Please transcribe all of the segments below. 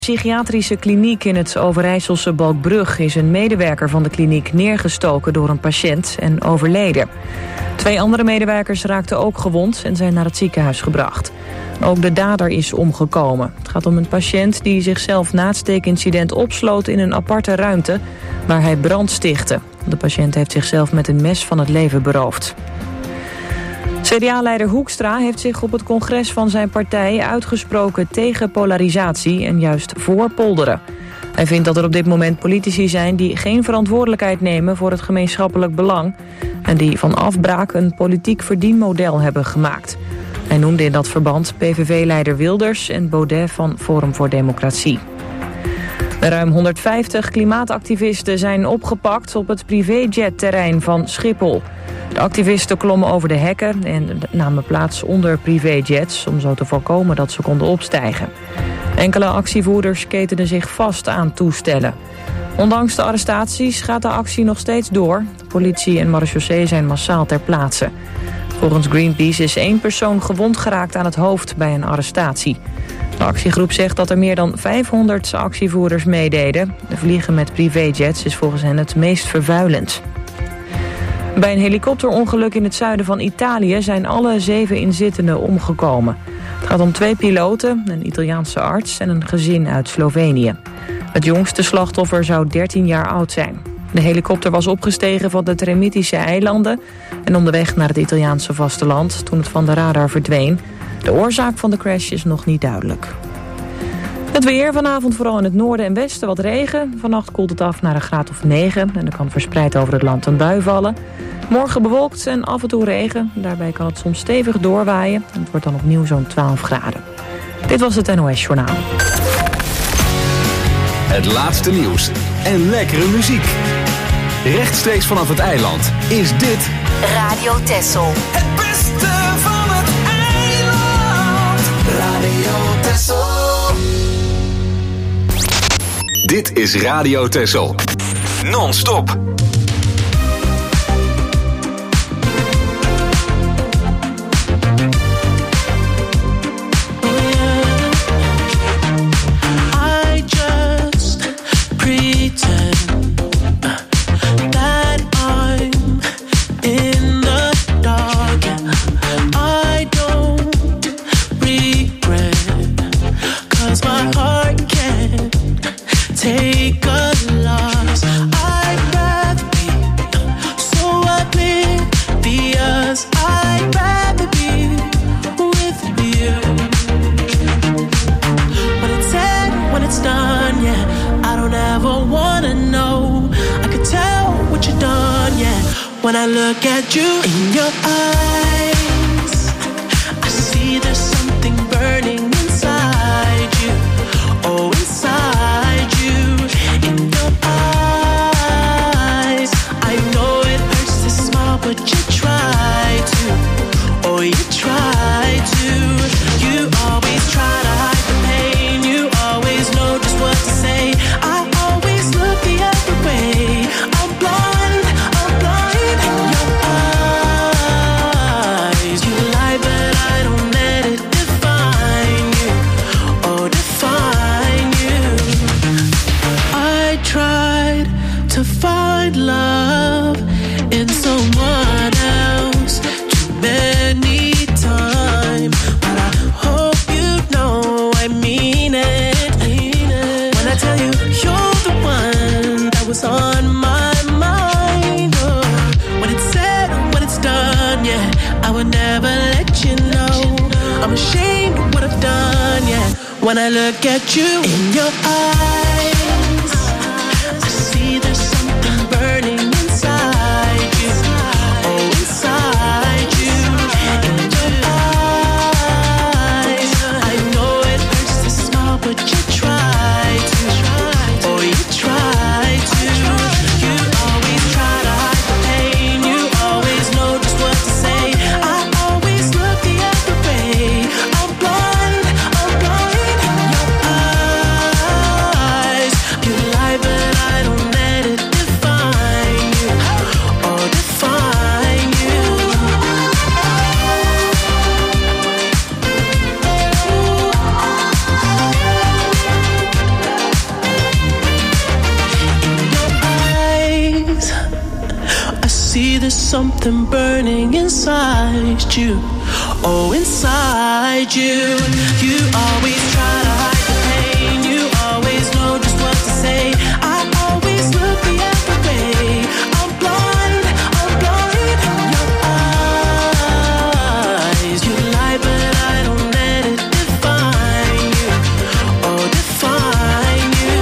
Psychiatrische kliniek in het Overijsselse Balkbrug is een medewerker van de kliniek neergestoken door een patiënt en overleden. 2 andere medewerkers raakten ook gewond en zijn naar het ziekenhuis gebracht. Ook de dader is omgekomen. Het gaat om een patiënt die zichzelf na het steekincident opsloot in een aparte ruimte waar hij brand stichtte. De patiënt heeft zichzelf met een mes van het leven beroofd. CDA-leider Hoekstra heeft zich op het congres van zijn partij uitgesproken tegen polarisatie en juist voor polderen. Hij vindt dat er op dit moment politici zijn die geen verantwoordelijkheid nemen voor het gemeenschappelijk belang en die van afbraak een politiek verdienmodel hebben gemaakt. Hij noemde in dat verband PVV-leider Wilders en Baudet van Forum voor Democratie. Ruim 150 klimaatactivisten zijn opgepakt op het privéjetterrein van Schiphol. De activisten klommen over de hekken en namen plaats onder privéjets om zo te voorkomen dat ze konden opstijgen. Enkele actievoerders ketenden zich vast aan toestellen. Ondanks de arrestaties gaat de actie nog steeds door. Politie en marechaussee zijn massaal ter plaatse. Volgens Greenpeace is 1 persoon gewond geraakt aan het hoofd bij een arrestatie. De actiegroep zegt dat er meer dan 500 actievoerders meededen. Vliegen met privéjets is volgens hen het meest vervuilend. Bij een helikopterongeluk in het zuiden van Italië zijn alle 7 inzittenden omgekomen. Het gaat om 2 piloten, een Italiaanse arts en een gezin uit Slovenië. Het jongste slachtoffer zou 13 jaar oud zijn. De helikopter was opgestegen van de Tremitische eilanden en onderweg naar het Italiaanse vasteland toen het van de radar verdween. De oorzaak van de crash is nog niet duidelijk. Het weer, vanavond vooral in het noorden en westen wat regen. Vannacht koelt het af naar een graad of 9 en er kan verspreid over het land een bui vallen. Morgen bewolkt en af en toe regen. Daarbij kan het soms stevig doorwaaien. Het wordt dan opnieuw zo'n 12 graden. Dit was het NOS Journaal. Het laatste nieuws en lekkere muziek. Rechtstreeks vanaf het eiland is dit Radio Texel. Het beste van het eiland. Radio Texel. Dit is Radio Texel. Non-stop. I just pretend that I'm in the dark. I don't regret, 'cause my heart can't take a loss. I'd rather be so oblivious. I'd rather be with you. When it's said, when it's done, yeah, I don't ever wanna know. I could tell what you've done, yeah. When I look at you in your eyes, I see there's something burning inside you. Oh, inside you, in your eyes. I know it hurts to smile, but you try to. Oh, you try to. You always try to hide the pain. You always know just what to say. I always look the other way. I'm blind in your eyes. You lie, but I don't let it define you. Oh, define you. I tried to find love in someone else too many times, but I hope you know I mean it. When I tell you you're the one that was on my mind. Oh, when it's said, when it's done, yeah, I would never let you know. I'm ashamed of what I've done, yeah. When I look at you in your eyes, I see there's something burning inside you. Oh, inside you, in your eyes. I know it hurts to smile, but you try to. Oh, you try to. You always try to hide the pain. You always know just what to say. I always look the other way. I'm blind in your eyes. something burning inside you. Oh, inside you. You always try to hide the pain. You always know just what to say. I always look the other way. I'm blind in your eyes. You lie, but I don't let it define you. Oh, define you.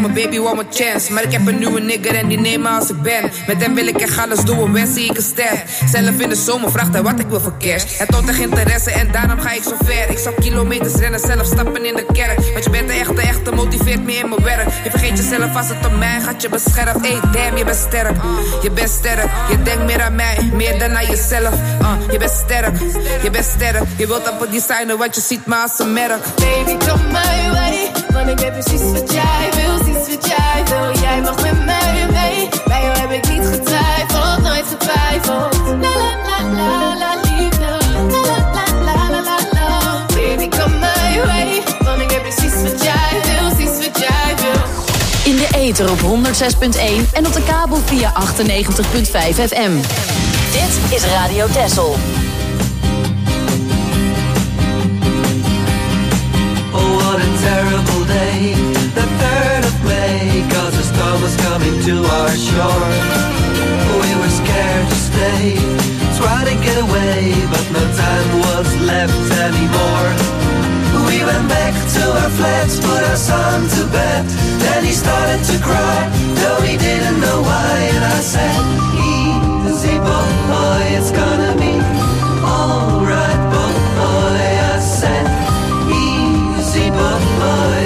mijn baby wou mijn chance. Maar ik heb een nieuwe nigger en die neem me als ik ben. Met hem wil ik echt alles doen, wens zie ik een ster. Zelf in de zomer vraagt hij wat ik wil voor cash. Het toont echt interesse en daarom ga ik zo ver. Ik zou kilometers rennen, zelf stappen in de kerk. Want je bent de echte, motiveert me in mijn werk. Je vergeet jezelf als het om mij gaat, je beschermt. Hey, damn, je bent sterk, je bent sterk. Je denkt meer aan mij, meer dan aan jezelf. Je bent sterk, je bent sterk. Je wilt op het designen, want je ziet me als een merk. Baby, kom my way, want ik weet precies wat jij wil, precies wat jij wil. Jij mag met mij mee, bij jou heb ik niet getwijfeld, nooit getwijfeld. La la la la la, liefde. La la la la la la la. Baby, kom my way, want ik weet precies wat jij wil, precies wat jij wil. In de ether op 106.1 en op de kabel via 98.5 FM. Dit is Radio Texel. Oh, what a terrible day, the 3rd of May, 'cause the storm was coming to our shore. We were scared to stay, tried to get away, but no time was left anymore. We went back to our flats, put our son to bed. Then he started to cry, though he didn't know why. And I said, easy boy, it's gonna be alright boy. I said, easy boy,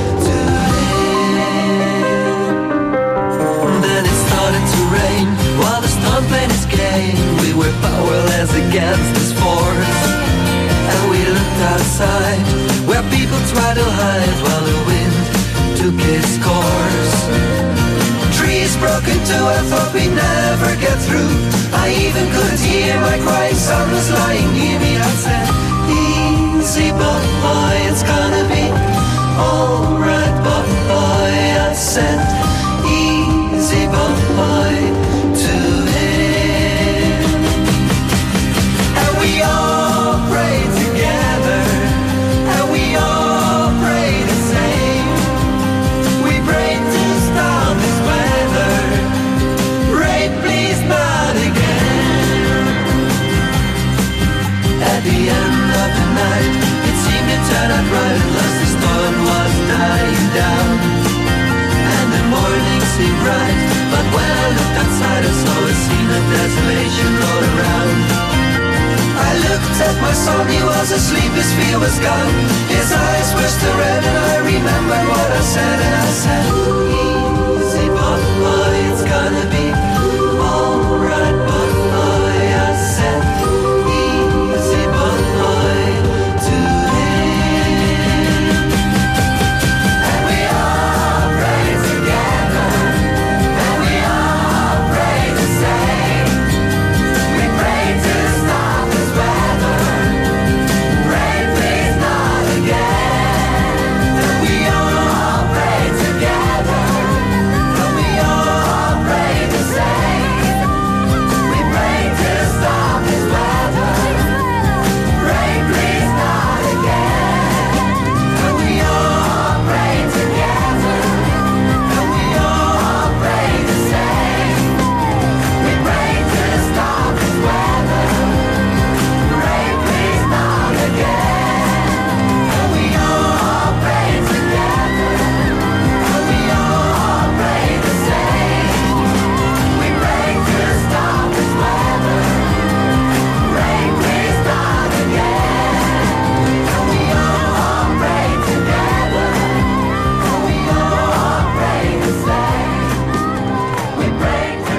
today. Then it started to rain, while the storm played its game. We were powerless against this force. And we looked outside, where people tried to hide while the wind took its course. Trees broke into, I thought we'd never get through. I even couldn't hear my crying son was lying near me. I said, easy boy, it's gonna be alright boy. I said, easy boy, to him. And we all prayed together, and we all prayed the same. We prayed to stop this weather, rain please not again. At the end of the night, it seemed to turn out right, unless the storm was dying down. And the morning seemed bright, but when I looked outside I saw a scene of desolation all around. I looked at my son, he was asleep, his fear was gone. His eyes were still red and I remembered what I said. And I said, easy boy, it's gonna be alright boy. I said, easy boy, to him. And we all pray together, and we all pray the same. We pray to stop this weather, rain please not again. And we all pray together, and we all pray the same. We pray to stop this weather, rain please not again. And we all pray together, and we all pray the same. We pray to stop this weather, rain please not again. And we all pray together, and we all pray the same. We pray to stop this weather, rain please not again. And we all pray together, and we all pray the same. We pray to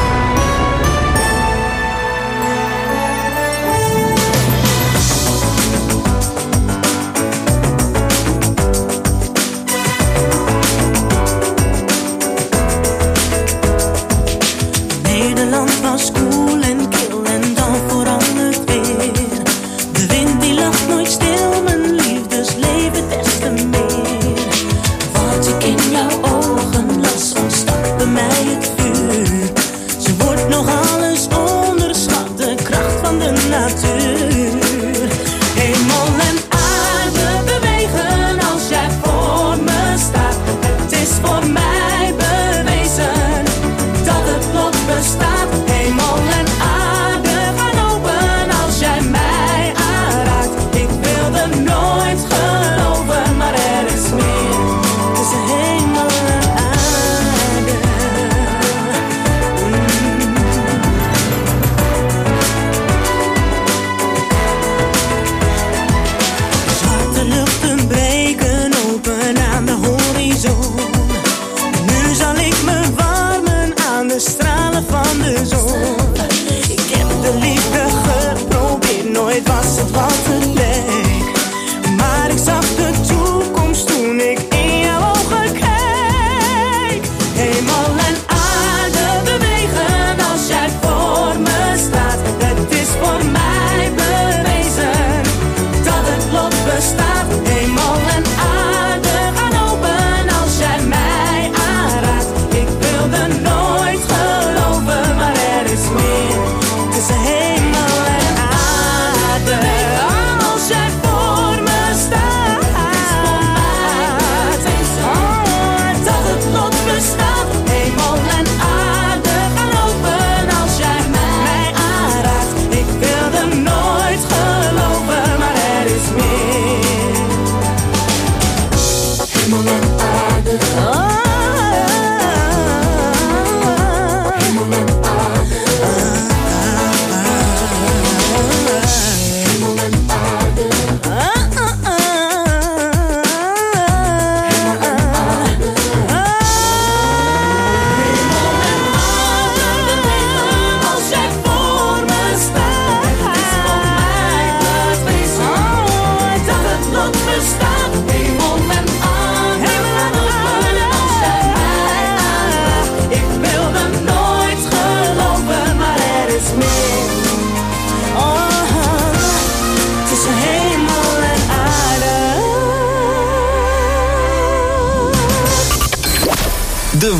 Nederland was koel en kil en dan verandert weer. De wind die lag nooit stil, mijn liefdesleven des te meer. Wat ik in jouw ogen las, ontstak bij mij het vuur. Ze wordt nog alles onderschat, de kracht van de natuur. Hemel en aarde bewegen als jij voor me staat. Het is voor mij bewezen dat het lot bestaat. Hemel en aarde gaan open als jij mij aanraakt. Ik wilde nooit geloven, maar er is meer tussen hemel en aarde.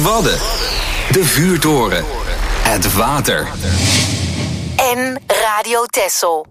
Wadden. De vuurtoren. Het water. En Radio Texel.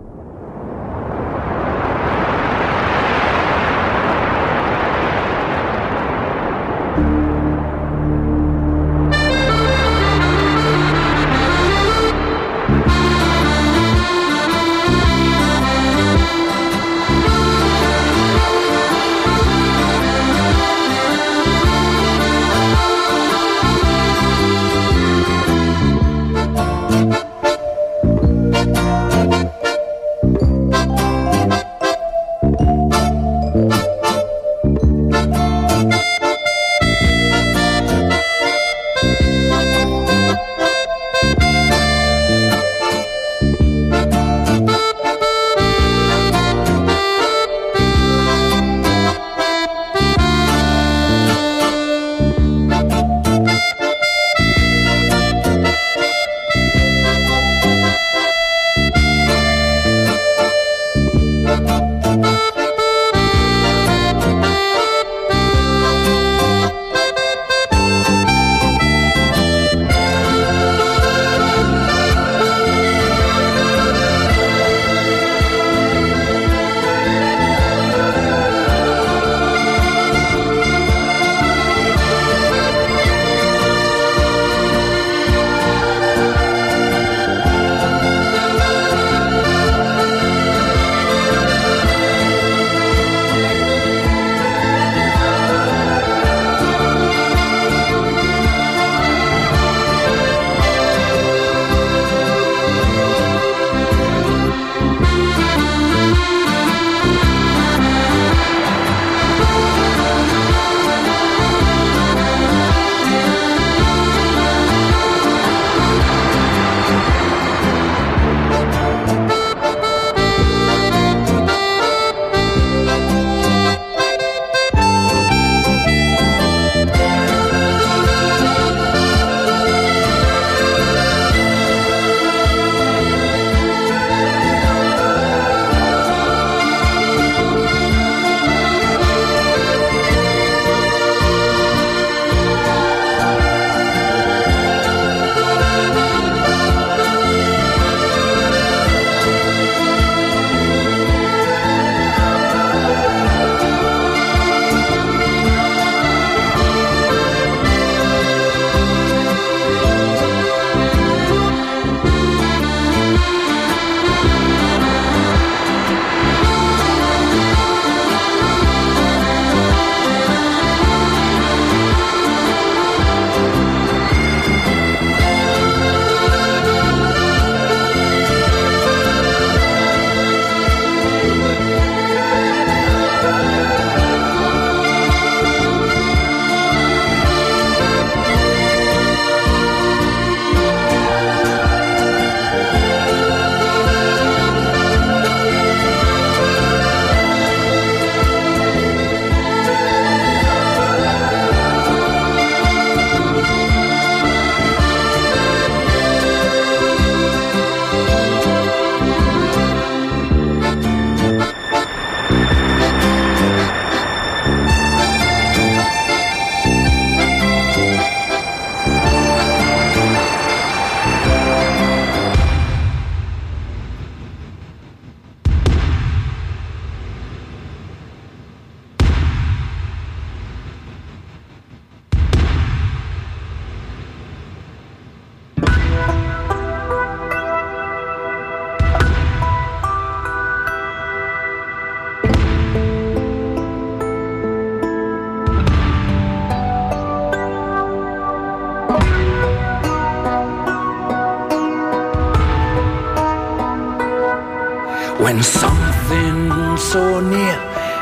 When something so near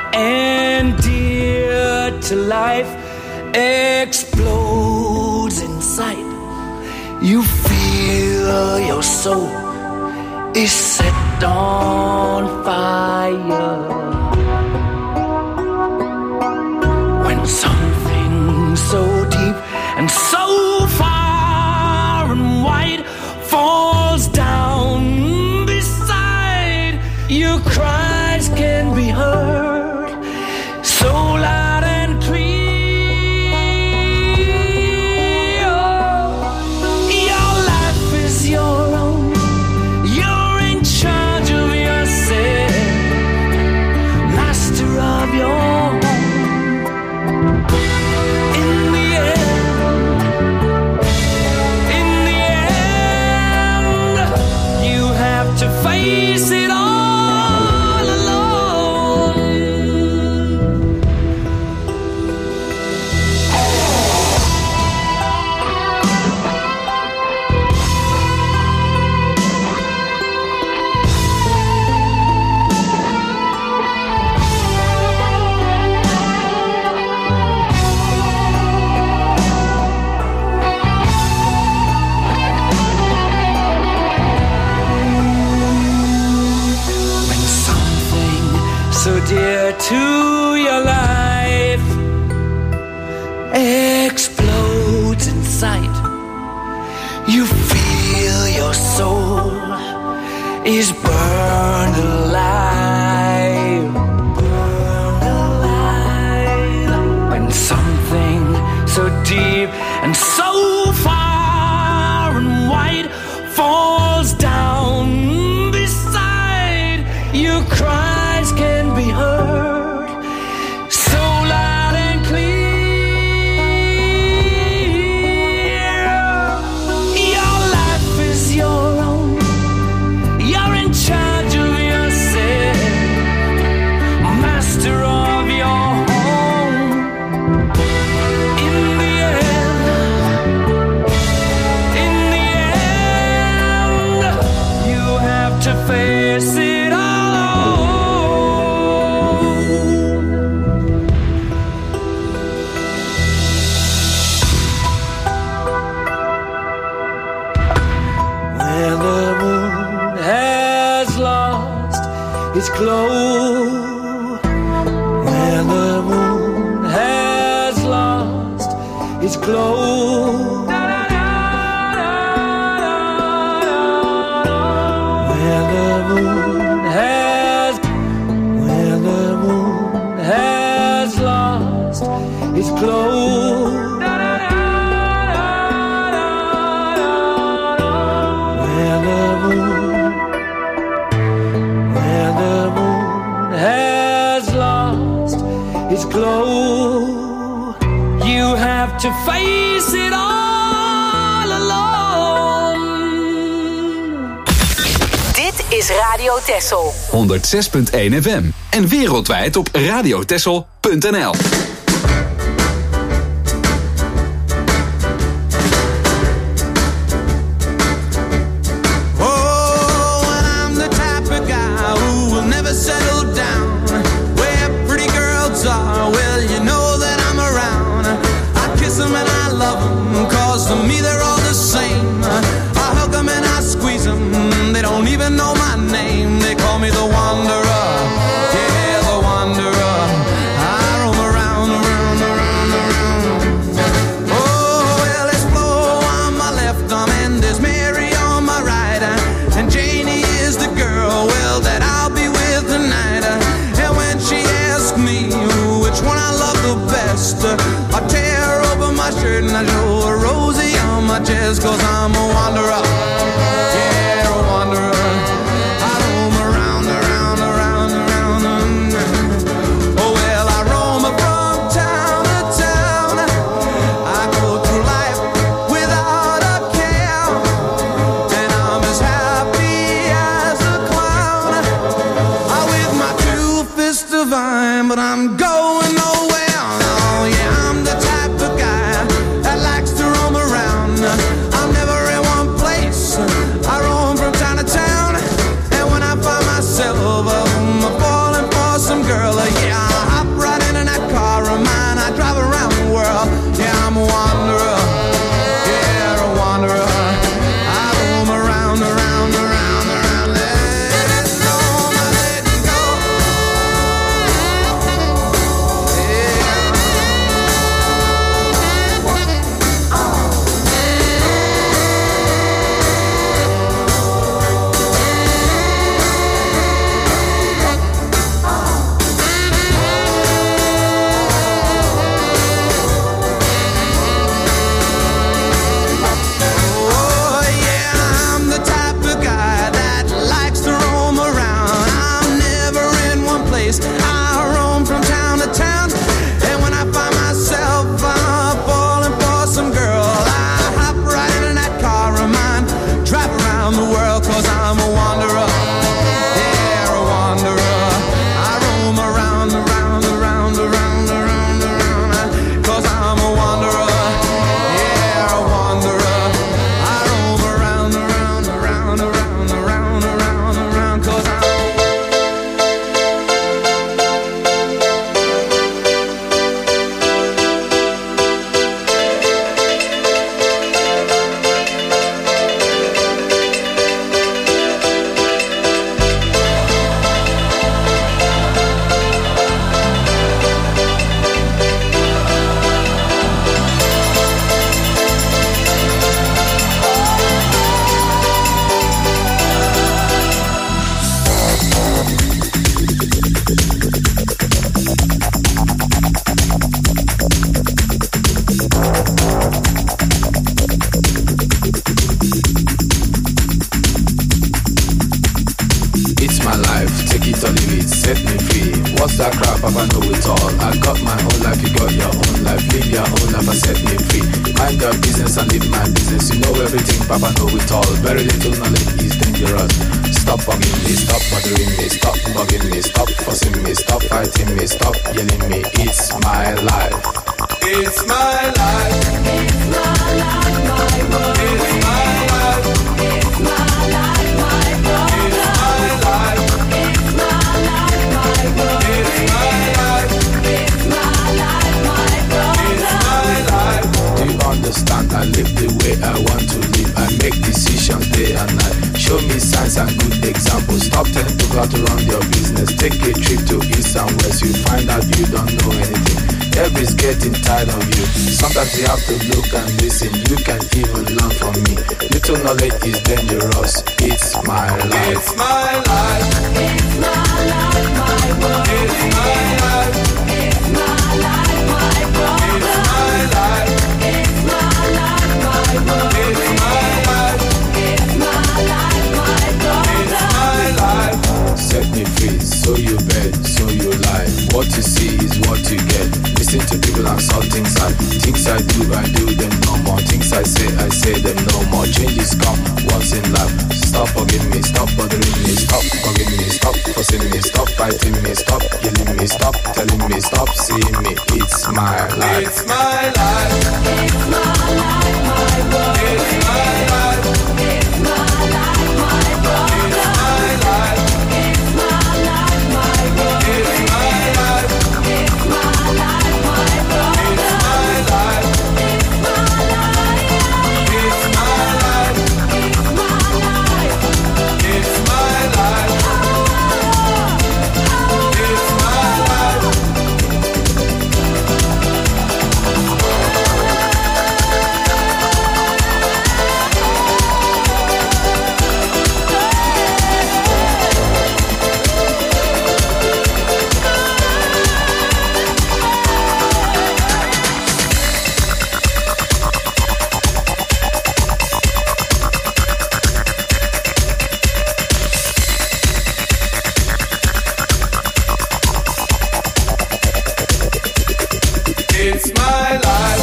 and dear to life explodes inside, you feel your soul is set on fire. When something so deep and so far and wide falls down beside, your cries can be heard so loud and clear. to your life explodes in sight. You feel your soul is burned alive, burned alive. When something so deep and so far and wide falls down beside, your cries can be heard so loud and clear. Your life is your own, you're in charge of yourself, master of your home. In the end, you have to face it all. When the moon has lost its glow, when the moon has lost its glow, when the moon has lost its glow, when the moon has lost its glow, you have to face it all alone. Dit is Radio Texel. 106.1 FM en wereldwijd op radiotexel.nl. Oh, and I'm the type of guy who will never settle down. Where pretty girls are, well, you know that I'm around. I kiss them and I love them, cause to me they're all the same. I hug them and I squeeze them, they don't even know my name. They call me the wanderer, yeah, the wanderer. I roam around, around, around, around. Oh, well, there's Flo on my left arm and there's Mary on my right. And Janie is the girl, well, that I'll be with tonight. And when she asks me which one I love the best, I tear open my shirt and I show her Rosie on my chest. Cause I'm a wanderer, yeah, a wanderer. I roam around, around, around, around. Oh, well, I roam from town to town. I go through life without a care, and I'm as happy as a clown. I with my two fists divine, but I'm going nowhere. Oh, yeah, I'm the type of guy that likes to roam around. I'm never in one place, I roam from town to town. And when I find myself falling for some girl, yeah, I hop right in that car of mine. I drive around the world, yeah, I'm a wanderer, yeah, a wanderer. I roam around, around, around, around. Let it go, let it go. Oh, yeah, I'm the type of guy that likes to roam around. I'm never in one place, I roam from town to town. And when I find myself falling for some girl, I hop right in that car of mine, drive around the world. Cause I'm a wanderer, yeah, a wanderer. I roam around, around, around, around, around, around. Cause I'm a wanderer, yeah, a wanderer. I roam around, around, around, around, around, around, around. Cause I'm What's that crap? I know it all. I got my own life, you got your own life. Live your own life and set me free. Mind your business and live my business. You know everything, Papa know it all. Very little knowledge is dangerous. Stop bugging me, stop bothering me, stop bugging me, stop fussing me, stop fighting me, stop yelling me. It's my life. It's my life. It's my life, my world. It's my life. It's my life, my world. It's my life. It's my life, my world. It's my life. It's my life, my world. It's my life. Do you understand? I live the way I want to live. I make decisions day and night. Show me signs and good examples. Stop telling people how to run your business. Take a trip to east and west. You find out you don't know anything. Everybody's getting tired of you. Sometimes you have to look and listen. You can even learn from me. Little knowledge is dangerous. It's my life. It's my life. It's my life, my world. It's my life. It's my life, my world. It's my life. It's my life, my world. It's my life. It's my life, my world. It's my life. Set me free, so you bet, so you lie. What you see is what you get. Listen to people and saw things I do them no more. Things I say them no more. Changes come once in life. Stop bugging me, stop bothering me, stop bugging me, stop fussing me, stop fighting me, stop yelling me, stop telling me, stop seeing me. It's my life. It's my life. It's my life, my world. It's my life. It's my life, my world. It's my life. It's my life, my world. It's my life. It's my life, my world. It's my life. It's my life. It's my life. It's my life. It's my life. It's my life. It's my life.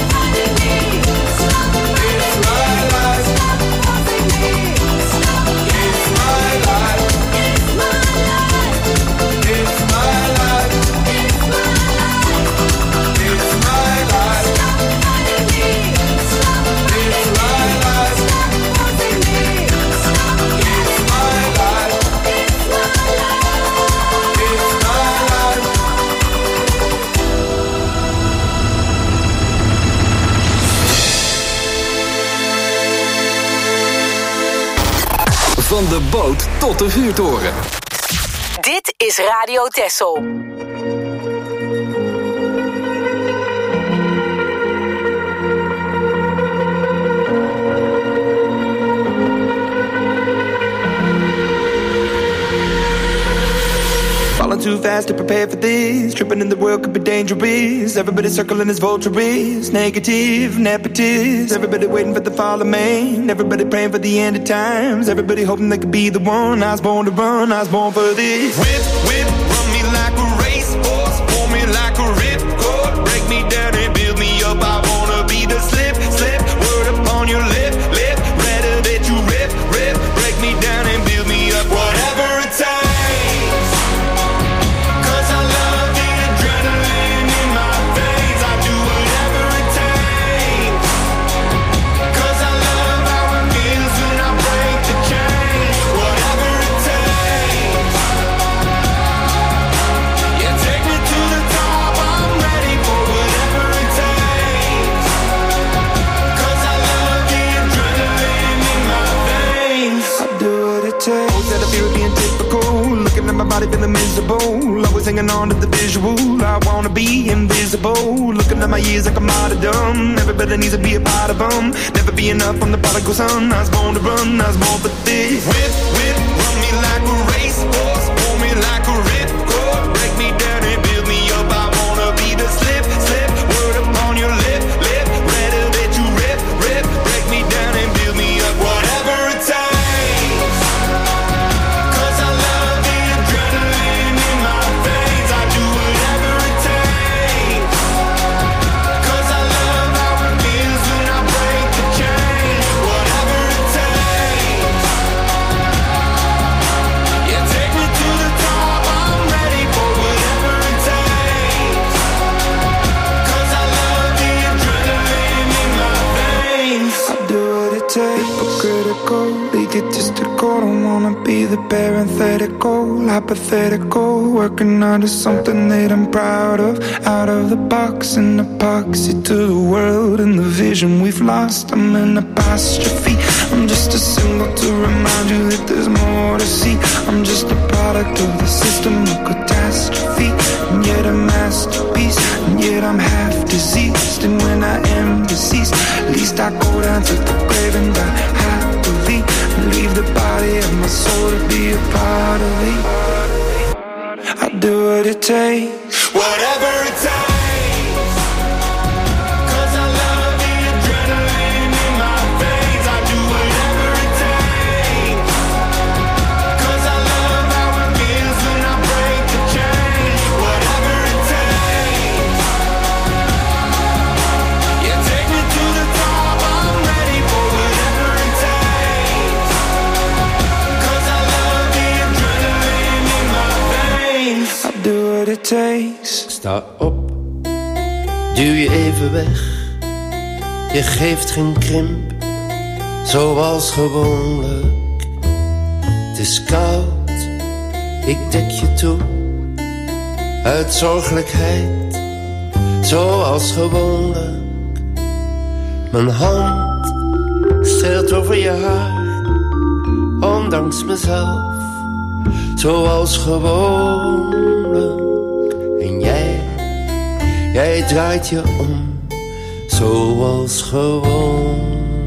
It's my life. It's my life. It's my life. It's my life. It's my life. It's my life. It's my life. Van de boot tot de vuurtoren. Dit is Radio Texel. Falling too fast to prepare for this. Tripping in the world could be dangerous. Everybody circling as vultures. Negative, nepotist. Everybody waiting for the fall of man. Everybody praying for the end of times. Everybody hoping they could be the one. I was born to run, I was born for this. Whip, whip, run me like a racehorse. Pull me like a ripcord. Break me down and build me up. I wanna be the slip, slip. Word upon your lip, lip. Rather that you rip, rip. Break me down and build me up. Whatever it takes. My body feeling miserable, always hanging on to the visual. I wanna be invisible, looking at my years like I'm martyrdom. Everybody needs to be a part of them. Never be enough, I'm the prodigal son. I was born to run, I was born for this. Whip, whip, run me like a racehorse. Pull me like a ripcord. Break me down and build me up. I wanna be the slip, slip. Word upon your lip, lip. Rather that you rip, rip. Break me down and build me up. Whatever it takes. I egotistical. Don't wanna be the parenthetical, hypothetical. Working out of something that I'm proud of. Out of the box, an epoxy to the world and the vision we've lost. I'm an apostrophe. I'm just a symbol to remind you that there's more to see. I'm just a product of the system of catastrophe, and yet a masterpiece, and yet I'm half diseased. And when I am deceased, at least I go down to the grave and die happily, and leave the body of my soul to be a part of me. I do what it takes, whatever it takes. Sta op, duw je even weg. Je geeft geen krimp, zoals gewoonlijk. Het is koud, ik dek je toe. Uit zorgelijkheid, zoals gewoonlijk. Mijn hand streelt over je haar, ondanks mezelf, zoals gewoonlijk. En jij draait je om, zoals gewoonlijk.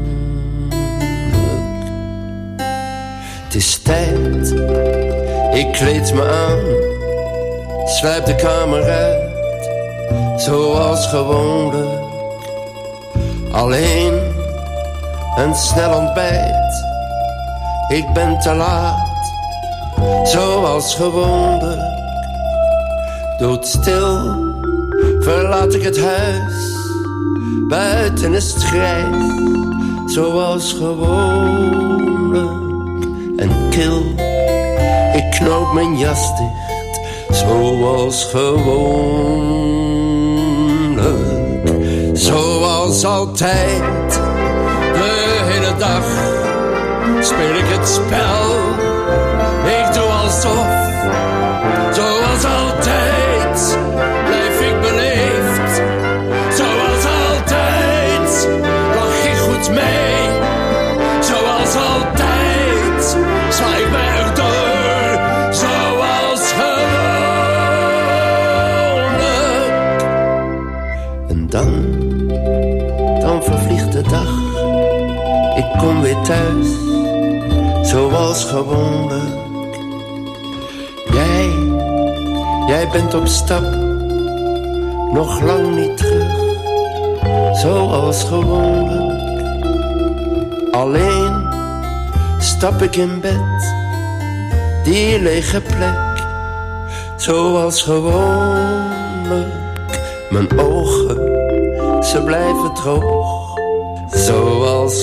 Het is tijd, ik kleed me aan, sluip de kamer uit, zoals gewoonlijk. Alleen een snel ontbijt, ik ben te laat, zoals gewoonlijk. Doodstil verlaat ik het huis, buiten is het grijs, zoals gewoonlijk. En kil, ik knoop mijn jas dicht, zoals gewoonlijk. Zoals altijd, de hele dag speel ik het spel. Ik doe alsof, zoals altijd, blijf ik beleefd. Zoals altijd, lach ik goed mee. Zoals altijd, zwaai ik mij erdoor. Zoals gewoonlijk. En dan vervliegt de dag. Ik kom weer thuis, zoals gewoonlijk. Jij bent op stap, nog lang niet terug, zoals gewoonlijk. Alleen stap ik in bed, die lege plek, zoals gewoonlijk. Mijn ogen, ze blijven droog, zoals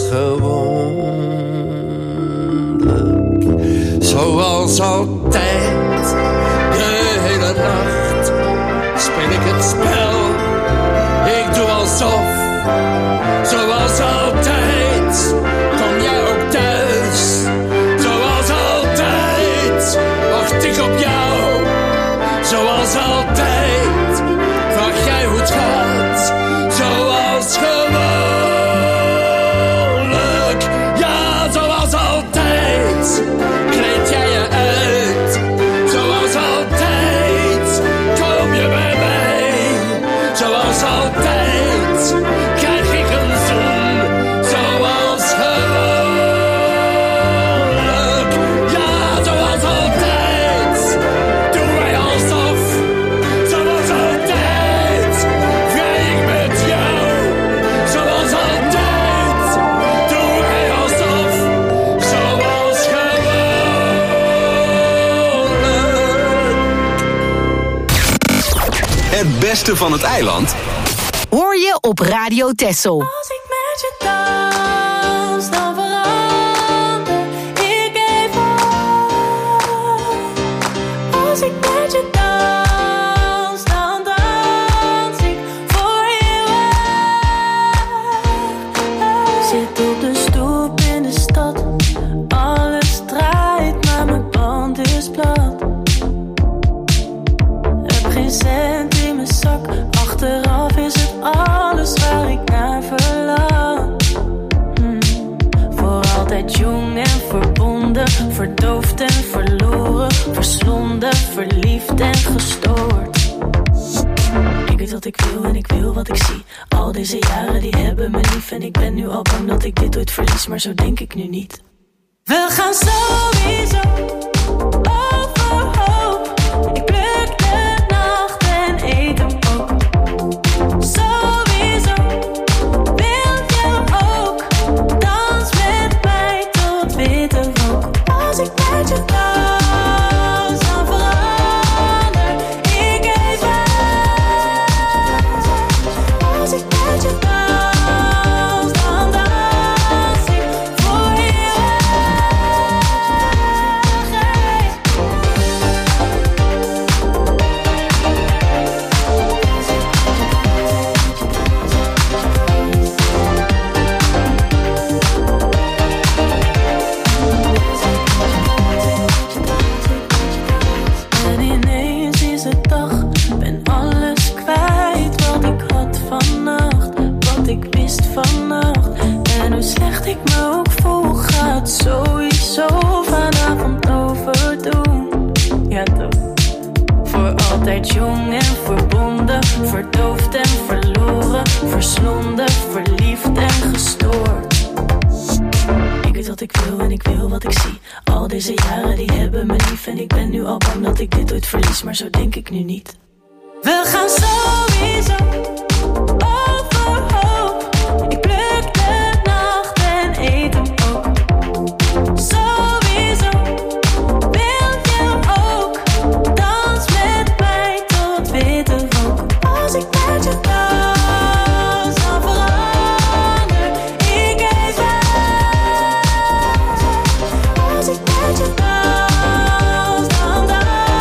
gewoonlijk. Zoals altijd, de hele nacht speel ik het spel. Ik doe alsof, zoals altijd, kom jij ook thuis. Zoals altijd, wacht ik op jou. Zoals altijd, vraag jij hoe het gaat. Zoals gewoonlijk, ja, zoals altijd, kleed jij je uit. Zoals altijd, kom je bij mij. Zoals altijd, krijg ik een zoen. Zoals gewoonlijk, ja, zoals altijd, doen wij alsof. Zoals altijd, vrij ik met jou. Zoals altijd, doen wij alsof. Zoals gewoonlijk. Het beste van het eiland hoor je op Radio Texel. Als ik met je dans, dan verander ik even. Als ik met je dans, dan dans ik voor eeuwig. Zit op de stoep in de stad, alle en verbonden, verdoofd en verloren, verslonden, verliefd en gestoord. Ik weet wat ik wil en ik wil wat ik zie. Al deze jaren die hebben me lief en ik ben nu al bang dat ik dit ooit verlies, maar zo denk ik nu niet. We gaan sowieso overhoop. Ik pluk de nacht en eet hem ook. Sowieso wil je ook. Dans met mij tot witte rook. Als ik met je dans, dan verander ik even. Als ik met je dans, dan dans ik voor je. En ineens is het dag, ben alles kwijt wat ik had vannacht, wat ik wist vannacht. En hoe slecht ik me ook voel, gaat sowieso vanavond overdoen. Ja toch. Voor altijd jong en verbonden, verdoofd en verloren, verslonden, verliefd en gestoord. Ik weet wat ik wil en ik wil wat ik zie. Al deze jaren die hebben me lief en ik ben nu al bang dat ik dit ooit verlies, maar zo denk ik nu niet. We gaan sowieso overhoop. Ik pluk de nacht en eet hem ook. Sowieso wil je ook. Dans met mij tot witte rook. Als ik met je dans, dan verander ik even. Als ik met je dans, dan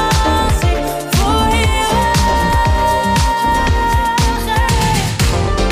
dans ik voor je.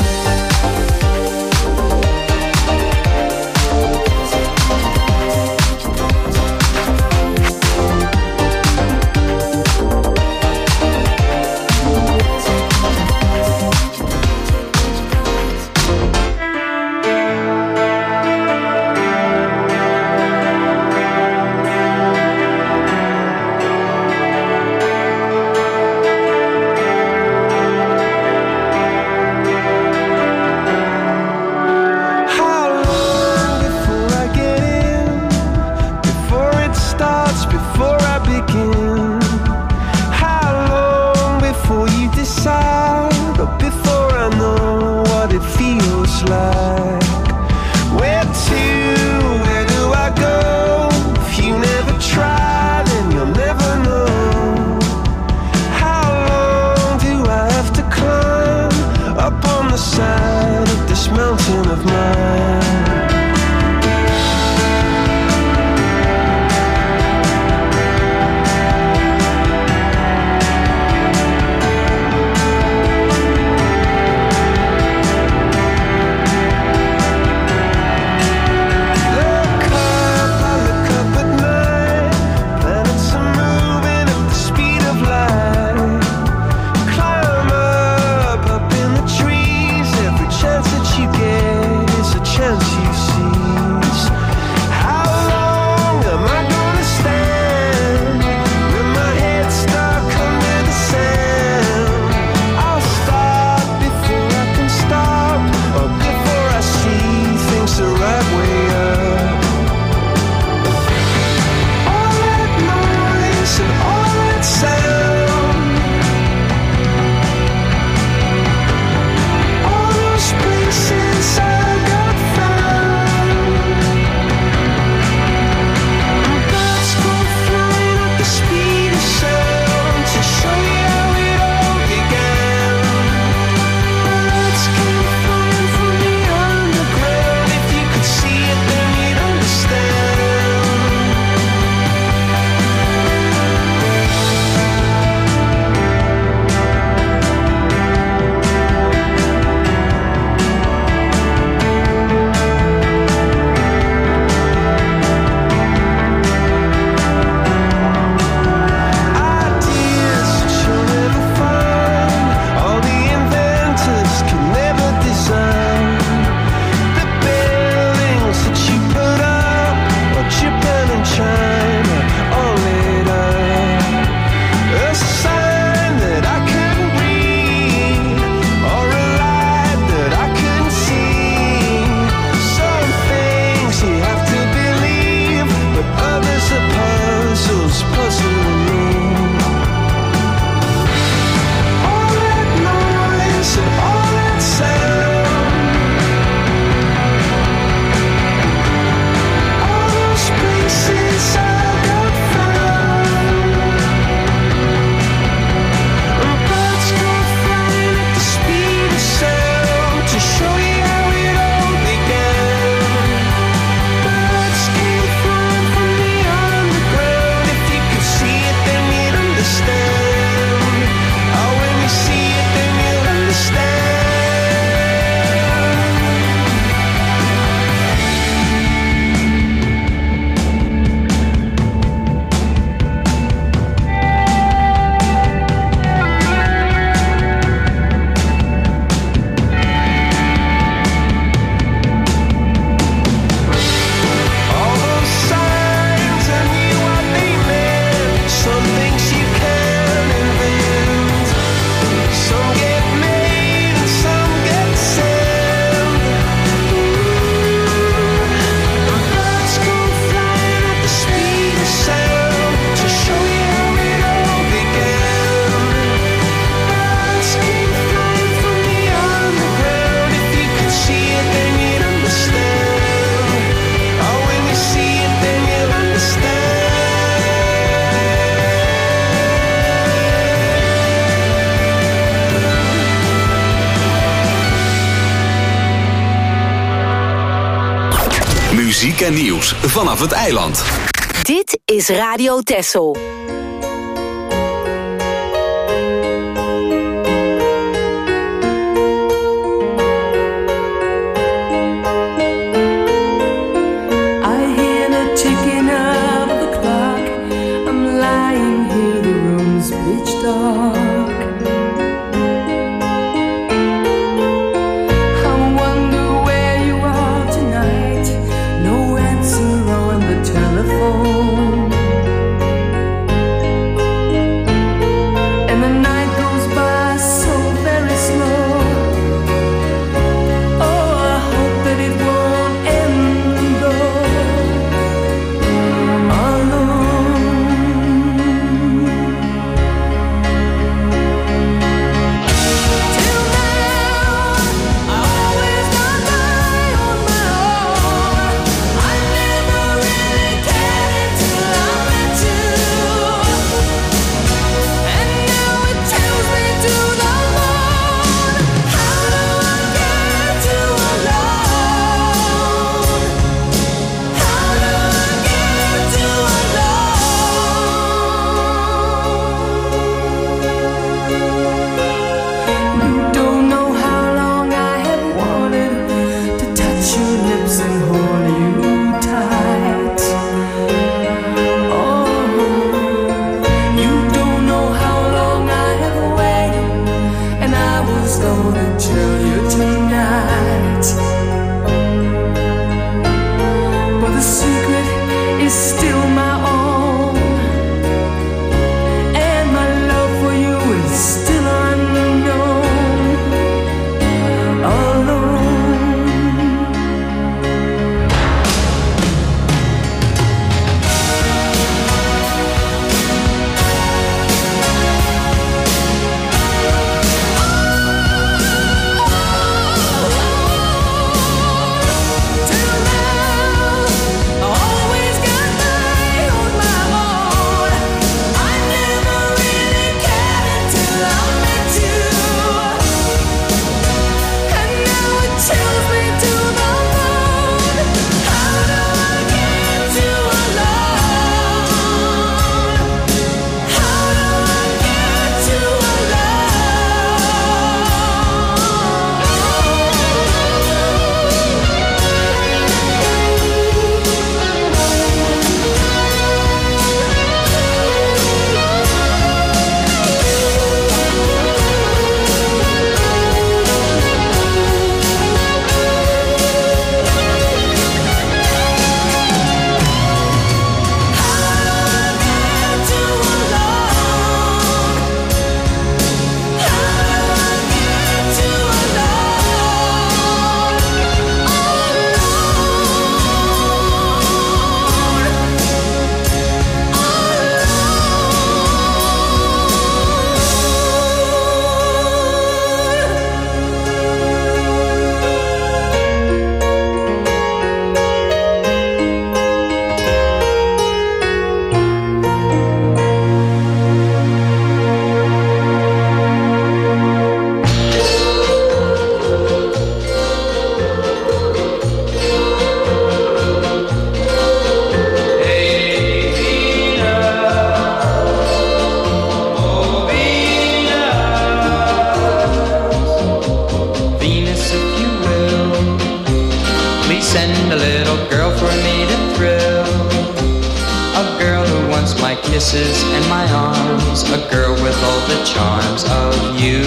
Weekendnieuws vanaf het eiland. Dit is Radio Texel. kisses and my arms, a girl with all the charms of you.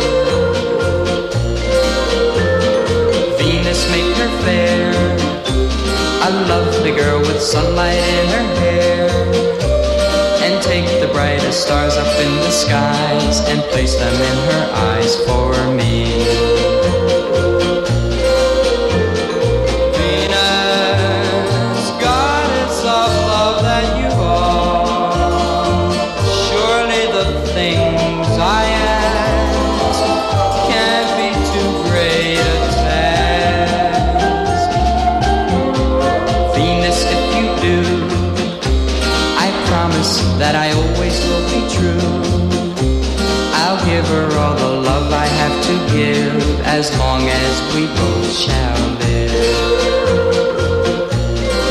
Venus, make her fair, a lovely girl with sunlight in her hair, and take the brightest stars up in the skies and place them in her eyes for me. That I always will be true. I'll give her all the love I have to give, as long as we both shall live.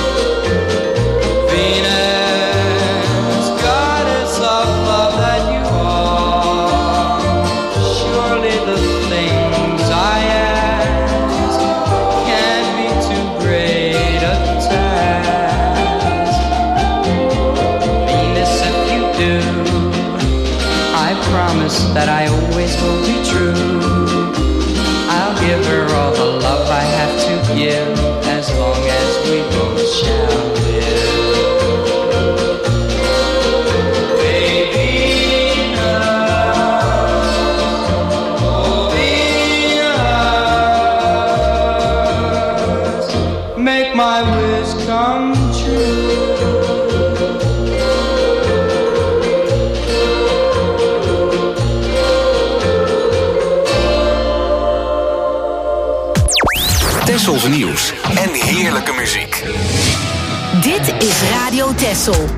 promise that I always will be true. I'll give her all the love I have to give, as long as we both shall live. My wish come true. Tessels nieuws en heerlijke muziek. Dit is Radio Tessel.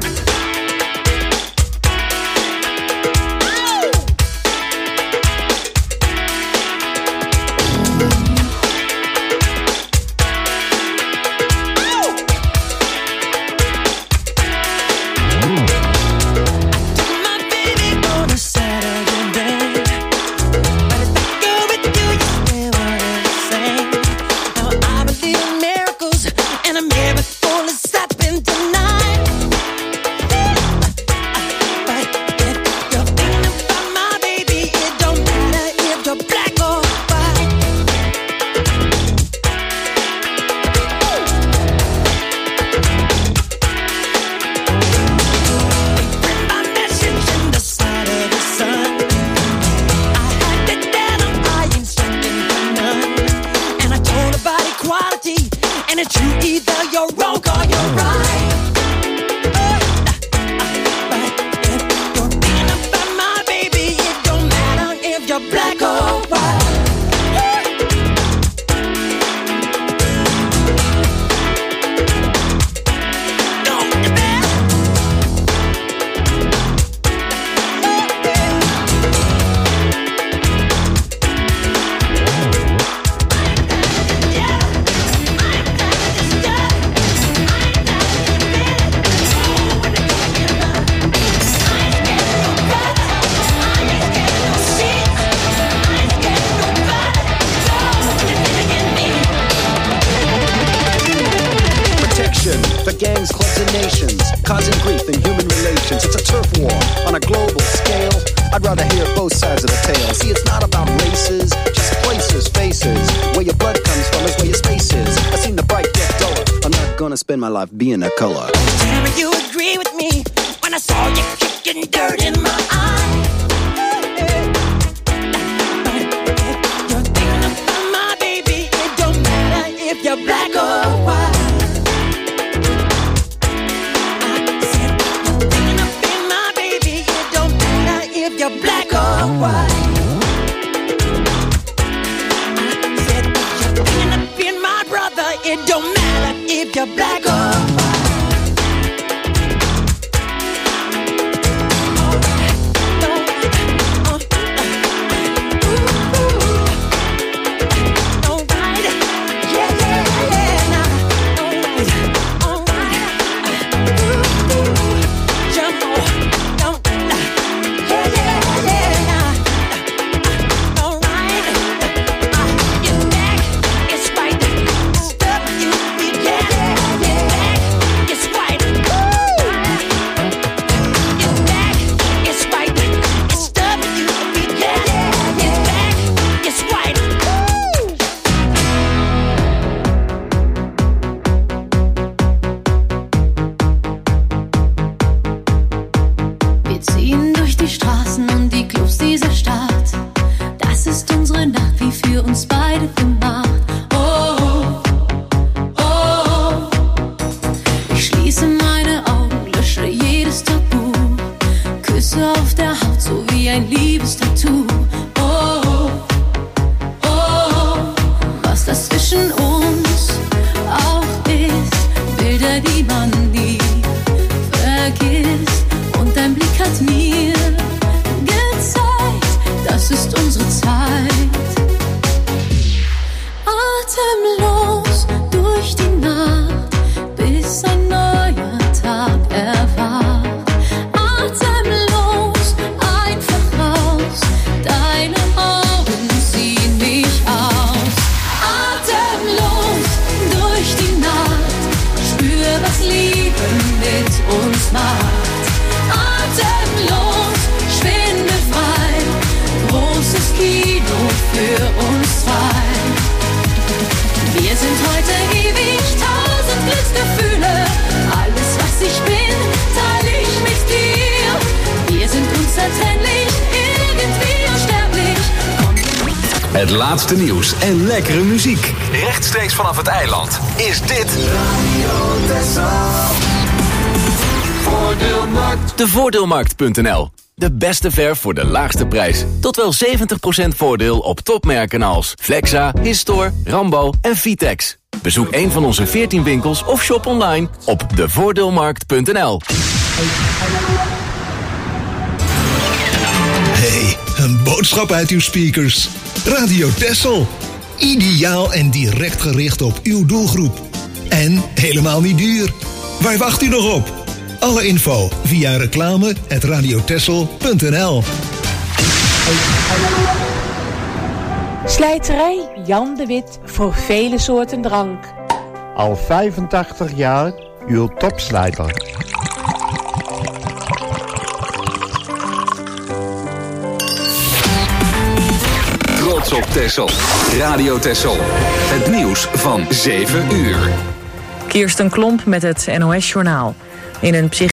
Spend my life being a color. Tell me you agree with me when I saw you kicking dirt in my eye. You're thinking about my baby. It don't matter if you're black or white. I said you're thinking about my baby. It don't matter if you're black or white. I said you're thinking about my brother. It don't matter if you're black or white. Het laatste nieuws en lekkere muziek. Rechtstreeks vanaf het eiland is dit Radio Texel. Voordeelmarkt. de Voordeelmarkt.nl. De beste verf voor de laagste prijs. Tot wel 70% voordeel op topmerken als Flexa, Histor, Rambo en Vitex. Bezoek een van onze 14 winkels of shop online op devoordeelmarkt.nl. Hey, een boodschap uit uw speakers. Radio Texel. Ideaal en direct gericht op uw doelgroep. En helemaal niet duur. Waar wacht u nog op? Alle info via reclame@radiotexel.nl. Slijterij Jan de Wit voor vele soorten drank. Al 85 jaar uw topslijter. Trots op Texel. Radio Texel. Het nieuws van 7 uur. Kirsten Klomp met het NOS-journaal. In een